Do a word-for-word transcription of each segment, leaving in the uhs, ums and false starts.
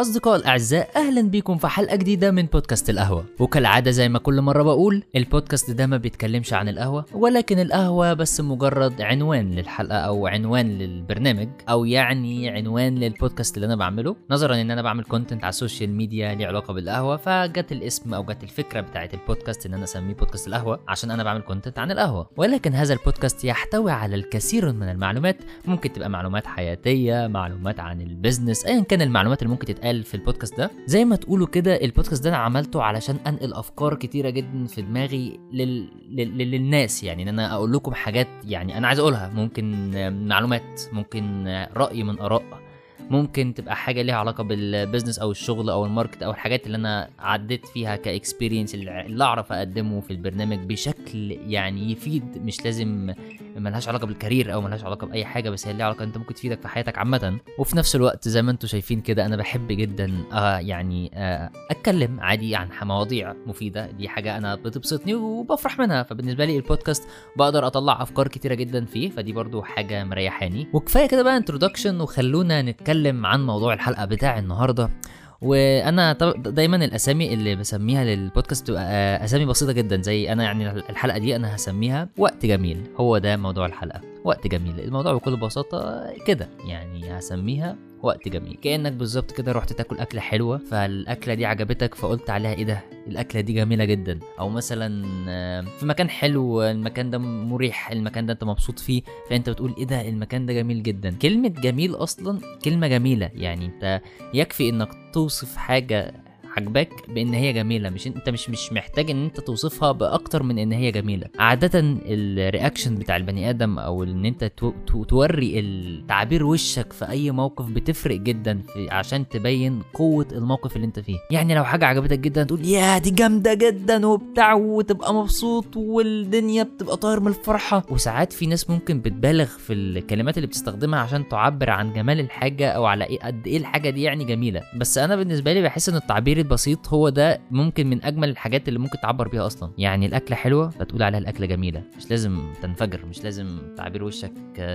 أصدقاء الأعزاء، أهلا بيكم في حلقة جديدة من بودكاست القهوة. وكالعادة زي ما كل مرة بقول، البودكاست ده ما بيتكلمش عن القهوة، ولكن القهوة بس مجرد عنوان للحلقة أو عنوان للبرنامج، أو يعني عنوان للبودكاست اللي أنا بعمله. نظرا إن أنا بعمل كونتنت على السوشيال ميديا ليه علاقة بالقهوة، فجت الاسم أو جت الفكرة بتاعت البودكاست إن أنا أسميه بودكاست القهوة عشان أنا بعمل كونتنت عن القهوة. ولكن هذا البودكاست يحتوي على الكثير من المعلومات، ممكن تبقى معلومات حياتية، معلومات عن البيزنس، أيا كان المعلومات اللي ممكن تتقال في البودكاست ده. زي ما تقولوا كده، البودكاست ده انا عملته علشان انقل افكار كتيره جدا في دماغي لل... لل... للناس، يعني ان انا اقول لكم حاجات يعني انا عايز اقولها، ممكن معلومات، ممكن راي من اراء، ممكن تبقى حاجه ليها علاقه بالبيزنس او الشغل او الماركت او الحاجات اللي انا عديت فيها كاكسبيرينس اللي اعرف اقدمه في البرنامج بشكل يعني يفيد. مش لازم ملهاش علاقه بالكارير او ملهاش علاقه باي حاجه، بس هي ليها علاقه انت ممكن تفيدك في حياتك عامه. وفي نفس الوقت زي ما انتم شايفين كده، انا بحب جدا آه يعني آه اتكلم عادي عن مواضيع مفيده. دي حاجه انا بتبسطني وبفرح منها، فبالنسبه لي البودكاست بقدر اطلع افكار كتيره جدا فيه، فدي برضو حاجه مريحاني. وكفايه كده بقى انترودكشن، وخلونا نتكلم عن موضوع الحلقه بتاع النهارده. وانا دايما الاسامي اللي بسميها للبودكاست بتبقى اسامي بسيطه جدا، زي انا يعني الحلقه دي انا هسميها وقت جميل. هو ده موضوع الحلقه، وقت جميل. الموضوع بكل بساطه كده، يعني هسميها وقت جميل. كأنك بالظبط كده رحت تاكل أكلة حلوة، فالأكلة دي عجبتك فقلت عليها إيه ده، الأكلة دي جميلة جدا. أو مثلا في مكان حلو، المكان ده مريح، المكان ده أنت مبسوط فيه، فأنت بتقول إيه ده، المكان ده جميل جدا. كلمة جميل أصلا كلمة جميلة، يعني أنت يكفي إنك توصف حاجة عجبك بان هي جميله، مش انت مش مش محتاج ان انت توصفها باكتر من ان هي جميله. عاده الرياكشن بتاع البني ادم او ان انت تو تو توري التعبير وشك في اي موقف بتفرق جدا في عشان تبين قوه الموقف اللي انت فيه. يعني لو حاجه عجبتك جدا تقول يا دي جامده جدا وبتاع، وتبقى مبسوط والدنيا بتبقى طاير من الفرحه. وساعات في ناس ممكن بتبالغ في الكلمات اللي بتستخدمها عشان تعبر عن جمال الحاجه او على ايه قد ايه الحاجه دي يعني جميله. بس انا بالنسبه لي بحس ان التعبير بسيط هو ده ممكن من اجمل الحاجات اللي ممكن تعبر بيها اصلا. يعني الاكله حلوه فتقول عليها الاكله جميله، مش لازم تنفجر، مش لازم تعبير وشك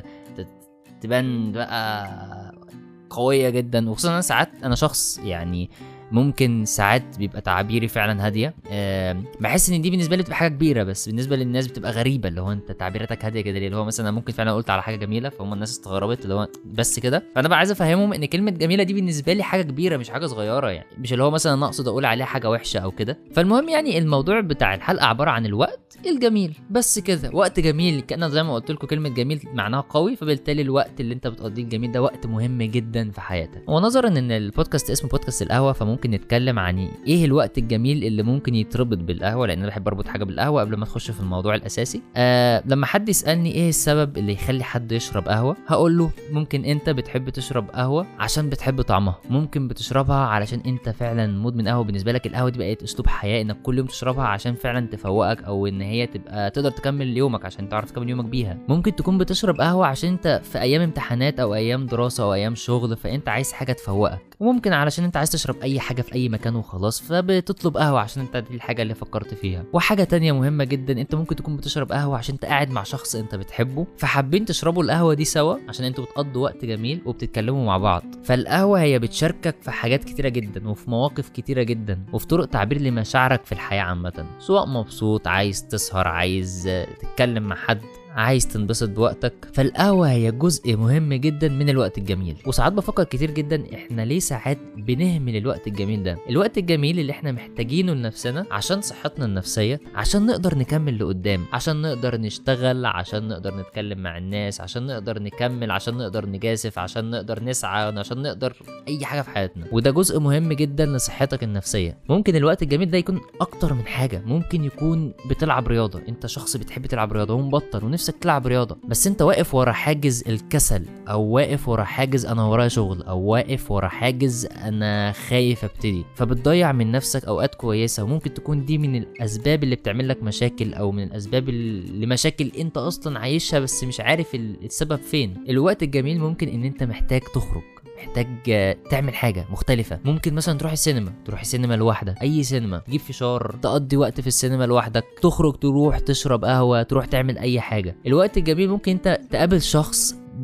تبان بقى قويه جدا. وخصوصا انا ساعات انا شخص يعني ممكن ساعات بيبقى تعابيري فعلا هاديه، أه بحس ان دي بالنسبه لي بتبقى حاجه كبيره، بس بالنسبه للناس بتبقى غريبه، اللي هو انت تعبيراتك هاديه كده ليه؟ اللي هو مثلا ممكن فعلا قلت على حاجه جميله فهم الناس استغربت اللي هو بس كده. فانا بقى عايز افهمهم ان كلمه جميله دي بالنسبه لي حاجه كبيره مش حاجه صغيره، يعني مش اللي هو مثلا انا اقصد اقول عليها حاجه وحشه او كده. فالمهم يعني الموضوع بتاع الحلقه عباره عن الوقت الجميل بس كده. وقت جميل كأنه زي ما قلت لكم كلمه جميل معناها قوي، فبالتالي الوقت اللي انت بتقضيه الجميل ده وقت مهم جدا في حياتك. ونظرا ان البودكاست اسمه بودكاست القهوه، فممكن نتكلم عن ايه الوقت الجميل اللي ممكن يتربط بالقهوه، لان انا بحب اربط حاجه بالقهوه قبل ما تخش في الموضوع الاساسي. آه لما حد يسالني ايه السبب اللي يخلي حد يشرب قهوه، هقول له ممكن انت بتحب تشرب قهوه عشان بتحب طعمها، ممكن بتشربها علشان انت فعلا مدمن قهوه، بالنسبه لك القهوه دي بقت اسلوب حياه، انك كل يوم تشربها عشان فعلا تفوقك، او ان هي تبقى تقدر تكمل يومك عشان تعرف تكمل يومك بيها. ممكن تكون بتشرب قهوه عشان انت في ايام امتحانات او ايام دراسه او ايام شغل، فانت عايز حاجه تفوقك. وممكن علشان انت عايز تشرب اي حاجه في اي مكان وخلاص، فبتطلب قهوه عشان انت دي الحاجه اللي فكرت فيها. وحاجه تانية مهمه جدا، انت ممكن تكون بتشرب قهوه عشان انت قاعد مع شخص انت بتحبه، فحابين تشربوا القهوه دي سوا عشان انتوا بتقضوا وقت جميل وبتتكلموا مع بعض. فالقهوه هي بتشاركك في حاجات كتيره جدا وفي مواقف كتيره جدا وفي طرق تعبير لمشاعرك في الحياه عامه، سواء مبسوط، عايز تسهر، عايز تتكلم مع حد، عايز تنبسط بوقتك. فالقهوة هي جزء مهم جدا من الوقت الجميل. وساعات بفكر كتير جدا احنا ليه ساعات بنهمل الوقت الجميل ده، الوقت الجميل اللي احنا محتاجينه لنفسنا عشان صحتنا النفسية، عشان نقدر نكمل لقدام، عشان نقدر نشتغل، عشان نقدر نتكلم مع الناس، عشان نقدر نكمل، عشان نقدر نجازف، عشان نقدر نسعى، عشان نقدر اي حاجة في حياتنا. وده جزء مهم جدا لصحتك النفسية. ممكن الوقت الجميل ده يكون اكتر من حاجة، ممكن يكون بتلعب رياضة، انت شخص بتحب تلعب رياضة ومبطل ونفسك تلعب رياضة، بس انت واقف ورا حاجز الكسل، او واقف ورا حاجز انا ورايا شغل، او واقف ورا حاجز انا خايف ابتدي، فبتضيع من نفسك اوقات كويسة. وممكن تكون دي من الاسباب اللي بتعمل لك مشاكل، او من الاسباب اللي مشاكل انت اصلا عايشها بس مش عارف السبب فين. الوقت الجميل ممكن ان انت محتاج تخرج، محتاج تعمل حاجة مختلفة. ممكن مثلا تروح السينما، تروح السينما لوحدك، اي سينما، تجيب فشار، تقضي وقت في السينما لوحدك، تخرج، تروح تشرب قهوة، تروح تعمل اي حاجة. الوقت الجميل ممكن انت تقابل شخص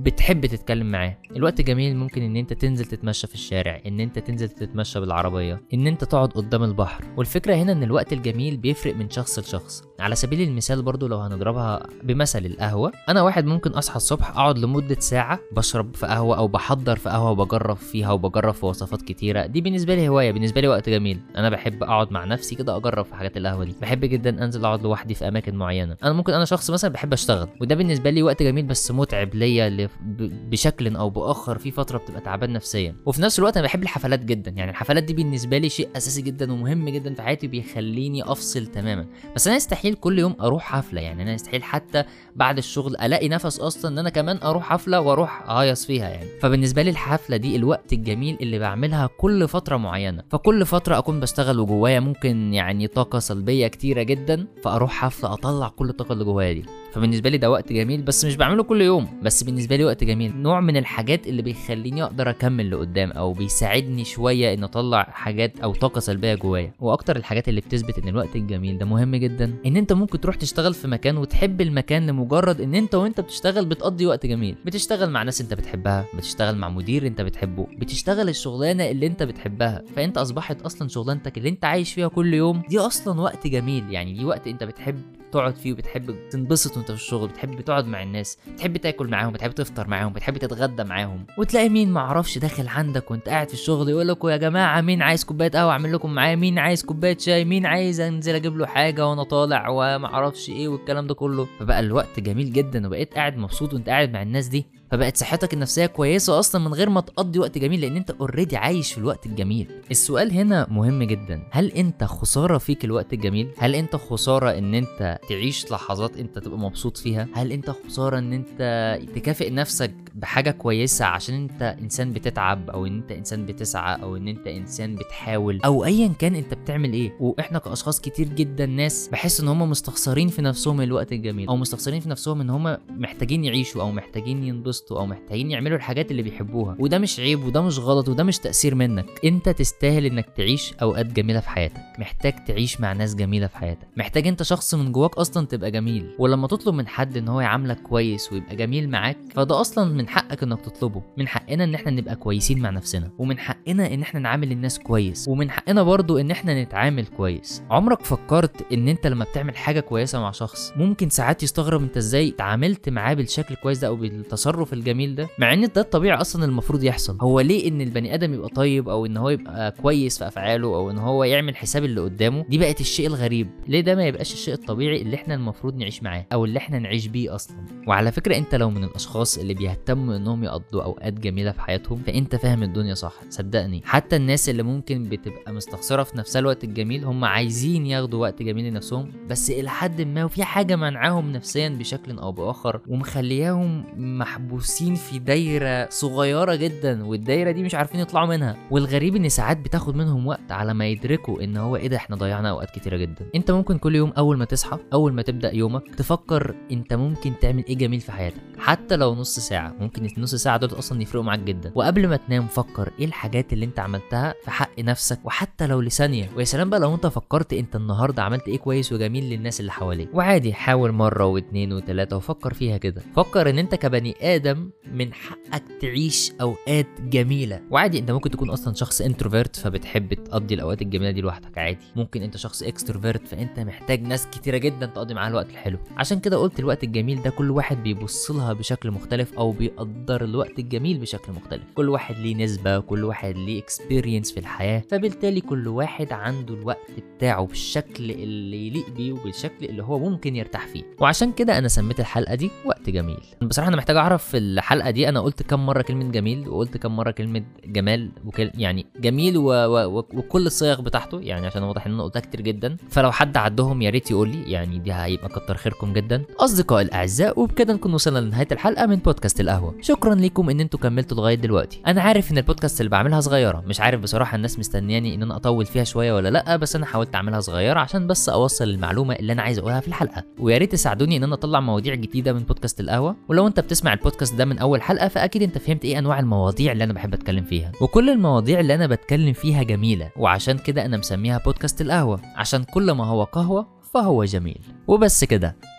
بتحب تتكلم معاه. الوقت جميل ممكن ان انت تنزل تتمشى في الشارع، ان انت تنزل تتمشى بالعربيه، ان انت تقعد قدام البحر. والفكره هنا ان الوقت الجميل بيفرق من شخص لشخص. على سبيل المثال برضو لو هنضربها بمثل القهوه، انا واحد ممكن اصحى الصبح اقعد لمده ساعه بشرب في قهوه او بحضر في قهوه وبجرب فيها وبجرب في وصفات كتيره. دي بالنسبه لي هوايه، بالنسبه لي وقت جميل. انا بحب اقعد مع نفسي كده اجرب في حاجات القهوه دي. بحب جدا انزل اقعد لوحدي في اماكن معينه. انا ممكن انا شخص مثلا بحب اشتغل، وده بالنسبه لي وقت جميل بس متعب ليا بشكل او باخر. في فتره بتبقى تعبان نفسيا. وفي نفس الوقت انا بحب الحفلات جدا، يعني الحفلات دي بالنسبه لي شيء اساسي جدا ومهم جدا في حياتي، بيخليني افصل تماما. بس انا يستحيل كل يوم اروح حفله، يعني انا يستحيل حتى بعد الشغل الاقي نفس اصلا ان انا كمان اروح حفله واروح اهيص فيها يعني. فبالنسبه لي الحفله دي الوقت الجميل اللي بعملها كل فتره معينه. فكل فتره اكون بشتغل وجوايا ممكن يعني طاقه سلبيه كتيره جدا، فاروح حفله اطلع كل الطاقه اللي جوايا دي. فبالنسبه لي ده وقت جميل، بس مش بعمله كل يوم، بس بالنسبه لي وقت جميل، نوع من الحاجات اللي بيخليني اقدر اكمل لقدام او بيساعدني شويه ان اطلع حاجات او طاقه سلبيه جوايا. واكتر الحاجات اللي بتثبت ان الوقت الجميل ده مهم جدا ان انت ممكن تروح تشتغل في مكان وتحب المكان لمجرد ان انت وانت بتشتغل بتقضي وقت جميل. بتشتغل مع ناس انت بتحبها، بتشتغل مع مدير انت بتحبه، بتشتغل الشغلانه اللي انت بتحبها. فانت اصبحت اصلا شغلانتك اللي انت عايش فيها كل يوم دي اصلا وقت جميل. يعني دي وقت انت بتحب تقعد فيه وبتحب تنبسط وانت في الشغل، بتحب تقعد مع الناس، بتحب تاكل معاهم، بتحب تفطر معاهم، بتحب تتغدى معاهم. وتلاقي مين معرفش داخل عندك وانت قاعد في الشغل يقول لكم يا جماعه مين عايز كوبايه قهوه اعمل لكم معاه، مين عايز كوبايه شاي، مين عايز انزل اجيب له حاجه وانا طالع ومعرفش ايه والكلام ده كله. فبقى الوقت جميل جدا وبقيت قاعد مبسوط وانت قاعد مع الناس دي. فبقت صحتك النفسيه كويسه اصلا من غير ما تقضي وقت جميل، لان انت اوريدي عايش في الوقت الجميل. السؤال هنا مهم جدا، هل انت خساره فيك الوقت الجميل؟ هل انت خساره ان انت تعيش لحظات انت تبقى مبسوط فيها؟ هل انت خساره ان انت تكافئ نفسك بحاجه كويسه عشان انت انسان بتتعب، او ان انت انسان بتسعى، او ان انت انسان بتحاول، او ايا كان انت بتعمل ايه؟ واحنا كاشخاص كتير جدا ناس بحس ان هم مستخسرين في نفسهم الوقت الجميل، او مستخسرين في نفسهم ان هم محتاجين يعيشوا او محتاجين ينبسطوا او محتاجين يعملوا الحاجات اللي بيحبوها. وده مش عيب وده مش غلط وده مش تأثير منك. انت تستاهل انك تعيش اوقات جميلة في حياتك، محتاج تعيش مع ناس جميلة في حياتك، محتاج انت شخص من جواك اصلا تبقى جميل. ولما تطلب من حد ان هو يعاملك كويس ويبقى جميل معاك، فده اصلا من حقك انك تطلبه. من حقنا ان احنا نبقى كويسين مع نفسنا، ومن حقنا ان احنا نعامل الناس كويس، ومن حقنا برضو ان احنا نتعامل كويس. عمرك فكرت ان انت لما بتعمل حاجة كويسة مع شخص ممكن ساعات يستغرب انت ازاي تعاملت معاه بالشكل الكويس ده او بالتصرف الجميل ده، مع ان ده الطبيعي اصلا المفروض يحصل؟ هو ليه ان البني ادم يبقى طيب او ان هو يبقى كويس في افعاله او ان هو يعمل حساب اللي قدامه؟ دي بقت الشيء الغريب. ليه ده ما يبقاش الشيء الطبيعي اللي احنا المفروض نعيش معاه او اللي احنا نعيش بيه اصلا؟ وعلى فكره انت لو من الاشخاص اللي بيهتموا انهم يقضوا اوقات جميله في حياتهم فانت فاهم الدنيا صح. صدقني حتى الناس اللي ممكن بتبقى مستخسره في نفسها الوقت الجميل هم عايزين ياخدوا وقت جميل لنفسهم، بس الى حد ما وفي حاجه منعاهم نفسيا بشكل او باخر ومخلياهم محبوسين في دايره صغيره جدا، والدايره دي مش عارفين يطلعوا منها. والغريب ان ساعات بتاخد منهم وقت على ما يدركوا ان هو ايه ده، احنا ضيعنا اوقات كتيره جدا. انت ممكن كل يوم اول ما تصحى اول ما تبدا يومك تفكر انت ممكن تعمل ايه جميل في حياتك، حتى لو نص ساعه. ممكن النص ساعه دول اصلا يفرقوا معاك جدا. وقبل ما تنام فكر ايه الحاجات اللي انت عملتها في حق نفسك، وحتى لو لثانيه. ويا سلام بقى لو انت فكرت انت النهارده عملت ايه كويس وجميل للناس اللي حواليك. وعادي حاول مره واثنين وثلاثه وفكر فيها كده. فكر ان انت كبني ادم من حقك تعيش اوقات جميله. وعادي انت ممكن تكون اصلا شخص انتروفيرت فبتحب تقضي الاوقات الجميله دي لوحدك، عادي. ممكن انت شخص اكستروفيرت فانت محتاج ناس كتيره جدا تقضي معاها الوقت الحلو. عشان كده قلت الوقت الجميل ده كل واحد بيبص لها بشكل مختلف او بيقدر الوقت الجميل بشكل مختلف. كل واحد ليه نسبه، كل واحد ليه اكسبيرينس في الحياه، فبالتالي كل واحد عنده الوقت بتاعه بالشكل اللي يليق بيه وبالشكل اللي هو ممكن يرتاح فيه. وعشان كده انا سميت الحلقه دي وقت جميل. بصراحه انا محتاج اعرف في الحلقه دي انا قلت كم مره كلمه جميل وقلت كم مره كلمه جمال وكل يعني جميل و... و... وكل الصيغ بتاعته، يعني عشان واضح ان انا قلتها كتير جدا. فلو حد عدهم يا ريت يقول لي، يعني دي هيبقى كتر خيركم جدا. اصدقائي الاعزاء، وبكده نكون وصلنا لنهايه الحلقه من بودكاست القهوه. شكرا لكم ان انتوا كملتوا لغايه دلوقتي. انا عارف ان البودكاست اللي بعملها صغيره، مش عارف بصراحه الناس مستنياني ان انا اطول فيها شويه ولا لا، بس انا حاولت اعملها صغيره عشان بس اوصل المعلومه اللي انا عايز اقولها في الحلقه. ويا ريت تساعدوني ان انا اطلع مواضيع جديده من بودكاست القهوه. ولو انت بتسمع البودكاست ده من اول حلقه فاكيد انت فهمت ايه انواع المواضيع اللي انا بحب اتكلم فيها. وكل المواضيع اللي انا بتكلم فيها جميله، وعشان كده انا مسميها بودكاست القهوه، عشان كل ما هو قهوه فهو جميل. وبس كده.